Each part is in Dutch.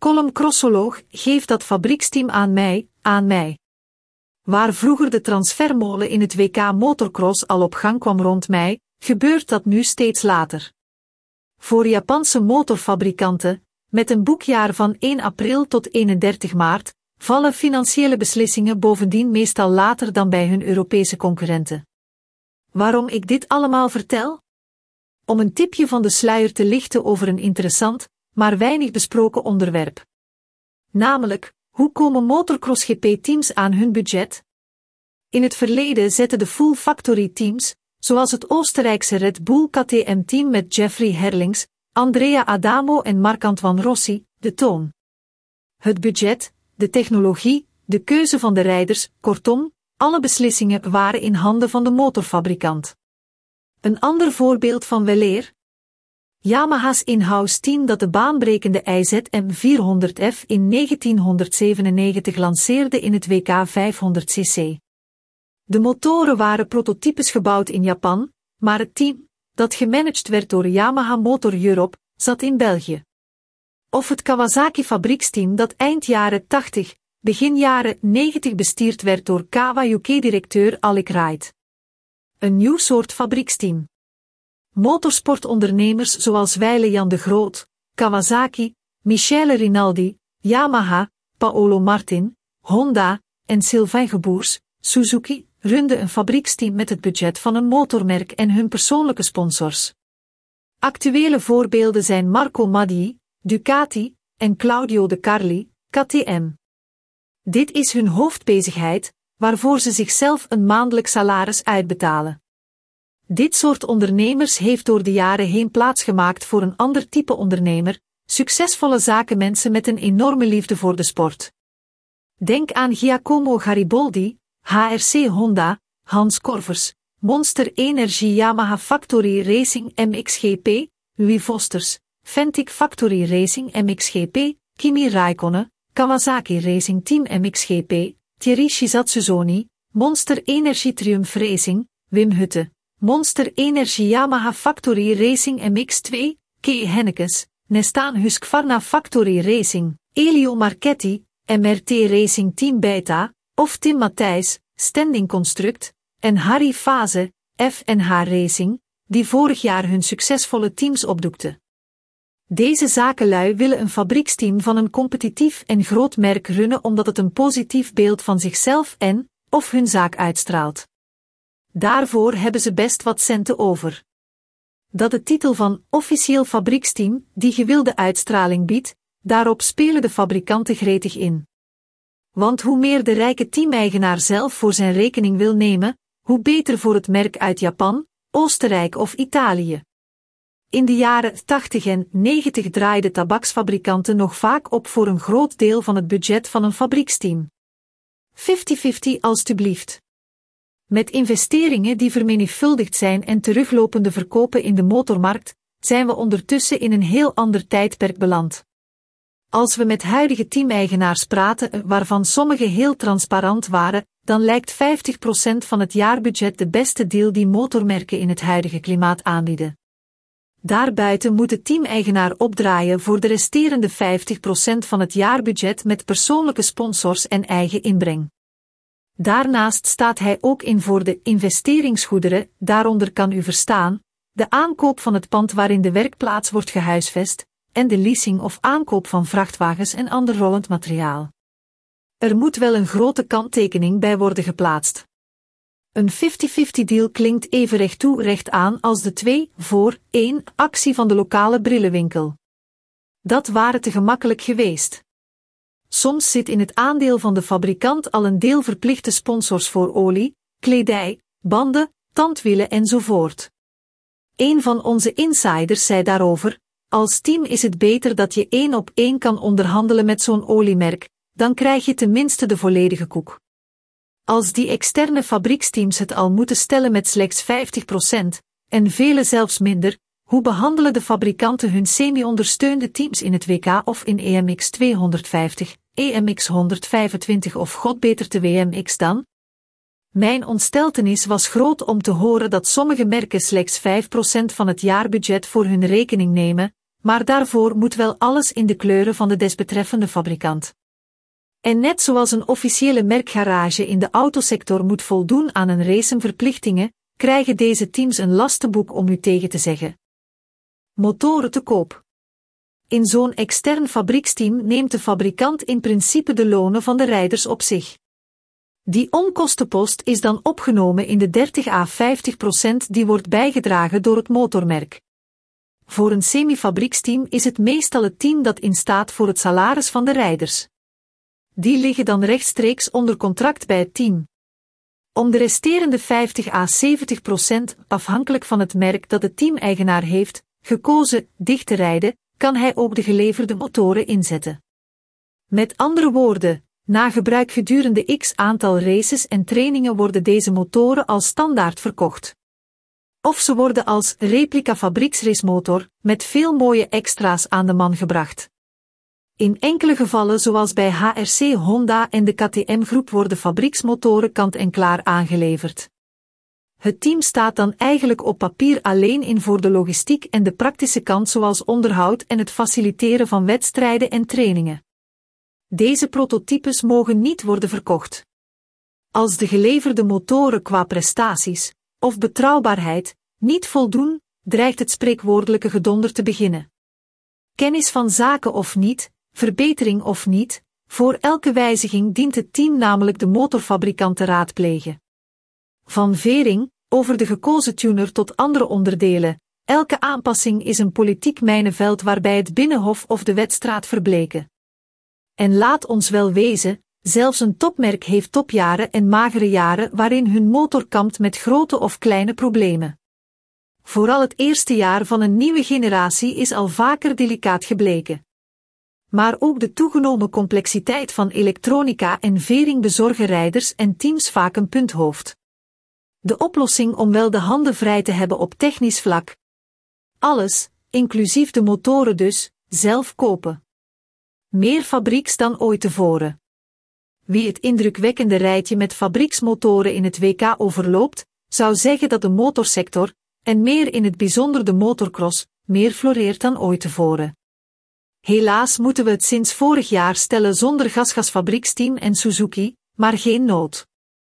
column Crossoloog geeft dat fabrieksteam aan mij. Waar vroeger de transfermolen in het WK Motocross al op gang kwam rond mei, gebeurt dat nu steeds later. Voor Japanse motorfabrikanten, met een boekjaar van 1 april tot 31 maart, vallen financiële beslissingen bovendien meestal later dan bij hun Europese concurrenten. Waarom ik dit allemaal vertel? Om een tipje van de sluier te lichten over een interessant, maar weinig besproken onderwerp. Namelijk, hoe komen motocross GP-teams aan hun budget? In het verleden zetten de full factory teams, zoals het Oostenrijkse Red Bull KTM-team met Jeffrey Herlings, Andrea Adamo en Marc-Antoine Rossi, de toon. Het budget, de technologie, de keuze van de rijders, kortom, alle beslissingen waren in handen van de motorfabrikant. Een ander voorbeeld van weleer? Yamaha's in-house team dat de baanbrekende IZM 400F in 1997 lanceerde in het WK 500cc. De motoren waren prototypes gebouwd in Japan, maar het team, dat gemanaged werd door Yamaha Motor Europe, zat in België. Of het Kawasaki fabrieksteam dat eind jaren 80, begin jaren 90 bestierd werd door KWUK-directeur Alec Wright. Een nieuw soort fabrieksteam. Motorsportondernemers zoals Weile Jan de Groot, Kawasaki, Michele Rinaldi, Yamaha, Paolo Martin, Honda en Sylvain Geboers, Suzuki, runden een fabrieksteam met het budget van een motormerk en hun persoonlijke sponsors. Actuele voorbeelden zijn Marco Maddei, Ducati, en Claudio De Carli, KTM. Dit is hun hoofdbezigheid, waarvoor ze zichzelf een maandelijk salaris uitbetalen. Dit soort ondernemers heeft door de jaren heen plaatsgemaakt voor een ander type ondernemer, succesvolle zakenmensen met een enorme liefde voor de sport. Denk aan Giacomo Gariboldi, HRC Honda, Hans Korvers, Monster Energy Yamaha Factory Racing MXGP, Louis Vosters, Fentic Factory Racing MXGP, Kimi Räikkönen, Kawasaki Racing Team MXGP, Thierry Shizatsuzoni, Monster Energy Triumph Racing, Wim Hutte, Monster Energy Yamaha Factory Racing MX2, K. Hennekes, Nestaan Husqvarna Factory Racing, Elio Marchetti, MRT Racing Team Beta, of Tim Matthijs, Standing Construct, en Harry Fase, F&H Racing, die vorig jaar hun succesvolle teams opdoekten. Deze zakenlui willen een fabrieksteam van een competitief en groot merk runnen omdat het een positief beeld van zichzelf of hun zaak uitstraalt. Daarvoor hebben ze best wat centen over. Dat de titel van officieel fabrieksteam die gewilde uitstraling biedt, daarop spelen de fabrikanten gretig in. Want hoe meer de rijke teameigenaar zelf voor zijn rekening wil nemen, hoe beter voor het merk uit Japan, Oostenrijk of Italië. In de jaren 80 en 90 draaiden tabaksfabrikanten nog vaak op voor een groot deel van het budget van een fabrieksteam. 50-50 alstublieft. Met investeringen die vermenigvuldigd zijn en teruglopende verkopen in de motormarkt, zijn we ondertussen in een heel ander tijdperk beland. Als we met huidige teameigenaars praten, waarvan sommigen heel transparant waren, dan lijkt 50% van het jaarbudget de beste deal die motormerken in het huidige klimaat aanbieden. Daarbuiten moet de teameigenaar opdraaien voor de resterende 50% van het jaarbudget met persoonlijke sponsors en eigen inbreng. Daarnaast staat hij ook in voor de investeringsgoederen, daaronder kan u verstaan, de aankoop van het pand waarin de werkplaats wordt gehuisvest, en de leasing of aankoop van vrachtwagens en ander rollend materiaal. Er moet wel een grote kanttekening bij worden geplaatst. Een 50-50 deal klinkt even recht toe recht aan als de 2-voor-1 actie van de lokale brillenwinkel. Dat waren te gemakkelijk geweest. Soms zit in het aandeel van de fabrikant al een deel verplichte sponsors voor olie, kledij, banden, tandwielen enzovoort. Een van onze insiders zei daarover: als team is het beter dat je 1-op-1 kan onderhandelen met zo'n oliemerk, dan krijg je tenminste de volledige koek. Als die externe fabrieksteams het al moeten stellen met slechts 50%, en vele zelfs minder, hoe behandelen de fabrikanten hun semi-ondersteunde teams in het WK of in EMX 250, EMX 125 of god beter te WMX dan? Mijn ontsteltenis was groot om te horen dat sommige merken slechts 5% van het jaarbudget voor hun rekening nemen, maar daarvoor moet wel alles in de kleuren van de desbetreffende fabrikant. En net zoals een officiële merkgarage in de autosector moet voldoen aan een race verplichtingen, krijgen deze teams een lastenboek om u tegen te zeggen. Motoren te koop. In zo'n extern fabrieksteam neemt de fabrikant in principe de lonen van de rijders op zich. Die onkostenpost is dan opgenomen in de 30 à 50% die wordt bijgedragen door het motormerk. Voor een semi-fabrieksteam is het meestal het team dat instaat voor het salaris van de rijders. Die liggen dan rechtstreeks onder contract bij het team. Om de resterende 50 à 70%, afhankelijk van het merk dat de teameigenaar heeft, gekozen dicht te rijden, kan hij ook de geleverde motoren inzetten. Met andere woorden, na gebruik gedurende x aantal races en trainingen worden deze motoren als standaard verkocht. Of ze worden als replica fabrieksracemotor met veel mooie extra's aan de man gebracht. In enkele gevallen zoals bij HRC Honda en de KTM-groep worden fabrieksmotoren kant-en-klaar aangeleverd. Het team staat dan eigenlijk op papier alleen in voor de logistiek en de praktische kant zoals onderhoud en het faciliteren van wedstrijden en trainingen. Deze prototypes mogen niet worden verkocht. Als de geleverde motoren qua prestaties of betrouwbaarheid niet voldoen, dreigt het spreekwoordelijke gedonder te beginnen. Kennis van zaken of niet, verbetering of niet, voor elke wijziging dient het team namelijk de motorfabrikant te raadplegen. Van vering, over de gekozen tuner tot andere onderdelen, elke aanpassing is een politiek mijnenveld waarbij het binnenhof of de wedstraat verbleken. En laat ons wel wezen, zelfs een topmerk heeft topjaren en magere jaren waarin hun motor kampt met grote of kleine problemen. Vooral het eerste jaar van een nieuwe generatie is al vaker delicaat gebleken. Maar ook de toegenomen complexiteit van elektronica en vering bezorgen rijders en teams vaak een punthoofd. De oplossing om wel de handen vrij te hebben op technisch vlak. Alles, inclusief de motoren dus, zelf kopen. Meer fabrieks dan ooit tevoren. Wie het indrukwekkende rijtje met fabrieksmotoren in het WK overloopt, zou zeggen dat de motorsector, en meer in het bijzonder de motorcross, meer floreert dan ooit tevoren. Helaas moeten we het sinds vorig jaar stellen zonder GasGas-fabrieksteam en Suzuki, maar geen nood.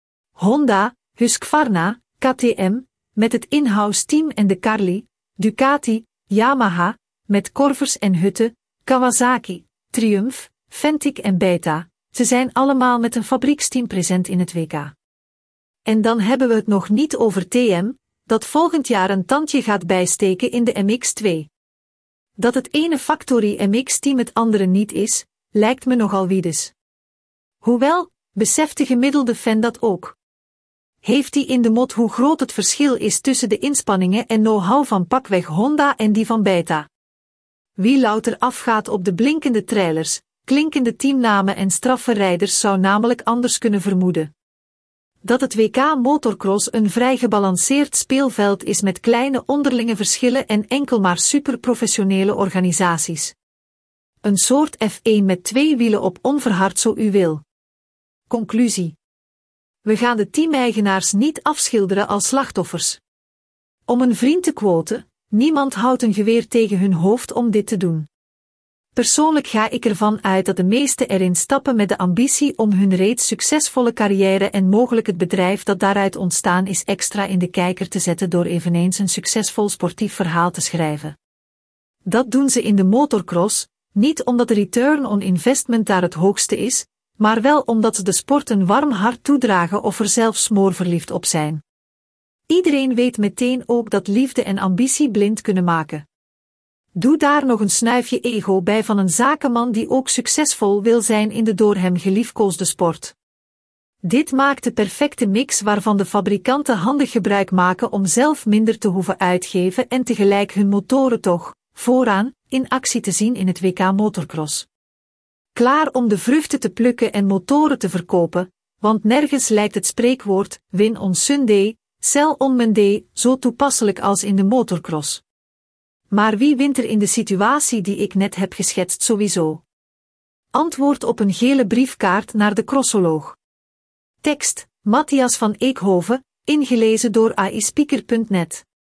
Honda, Husqvarna, KTM, met het in-house team en de Carli, Ducati, Yamaha, met Corvers en Hutte, Kawasaki, Triumph, Fentic en Beta, ze zijn allemaal met een fabrieksteam present in het WK. En dan hebben we het nog niet over TM, dat volgend jaar een tandje gaat bijsteken in de MX2. Dat het ene Factory MX-team het andere niet is, lijkt me nogal wiedes. Hoewel, beseft de gemiddelde fan dat ook. Heeft hij in de mot hoe groot het verschil is tussen de inspanningen en know-how van pakweg Honda en die van Beta? Wie louter afgaat op de blinkende trailers, klinkende teamnamen en straffe rijders zou namelijk anders kunnen vermoeden. Dat het WK Motorcross een vrij gebalanceerd speelveld is met kleine onderlinge verschillen en enkel maar superprofessionele organisaties. Een soort F1 met 2 wielen op onverhard zo u wil. Conclusie. We gaan de teameigenaars niet afschilderen als slachtoffers. Om een vriend te quoten, niemand houdt een geweer tegen hun hoofd om dit te doen. Persoonlijk ga ik ervan uit dat de meesten erin stappen met de ambitie om hun reeds succesvolle carrière en mogelijk het bedrijf dat daaruit ontstaan is extra in de kijker te zetten door eveneens een succesvol sportief verhaal te schrijven. Dat doen ze in de motorcross, niet omdat de return on investment daar het hoogste is, maar wel omdat ze de sport een warm hart toedragen of er zelfs smoorverliefd op zijn. Iedereen weet meteen ook dat liefde en ambitie blind kunnen maken. Doe daar nog een snuifje ego bij van een zakenman die ook succesvol wil zijn in de door hem geliefkoosde sport. Dit maakt de perfecte mix waarvan de fabrikanten handig gebruik maken om zelf minder te hoeven uitgeven en tegelijk hun motoren toch, vooraan, in actie te zien in het WK Motorcross. Klaar om de vruchten te plukken en motoren te verkopen, want nergens lijkt het spreekwoord, win on Sunday, sell on Monday, zo toepasselijk als in de motorcross. Maar wie wint er in de situatie die ik net heb geschetst sowieso? Antwoord op een gele briefkaart naar de crossoloog. Tekst, Matthias van Eekhoven, ingelezen door AISpeaker.net.